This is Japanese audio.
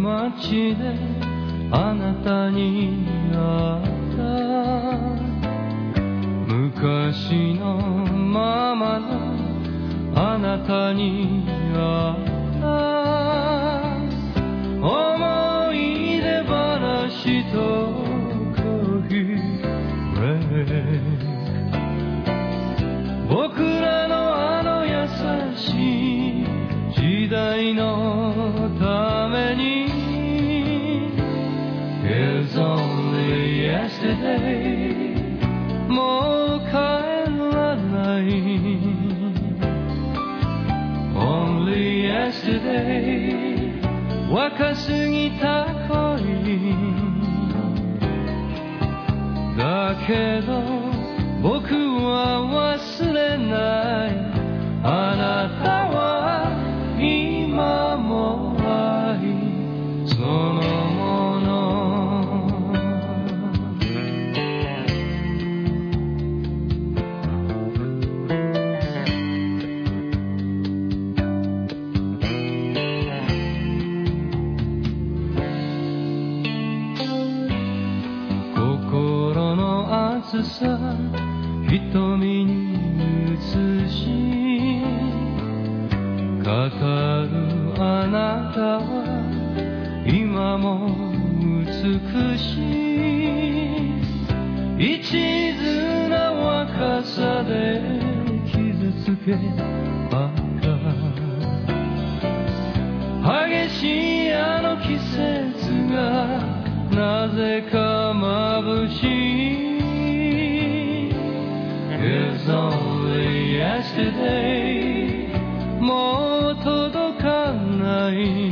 街であなたに会った昔のままのあなたに会った思い出話とコーヒーブレイク僕らのあの優しい時代のために It's only yesterday もう帰らない Only yesterday 若すぎた恋だけど僕は忘れないあなたは今も愛そのもの心の熱さ瞳に映し語るあなたは今も美しい一途な若さで傷つけばか激しいあの季節がなぜか眩しい It's only yesterday もう届かない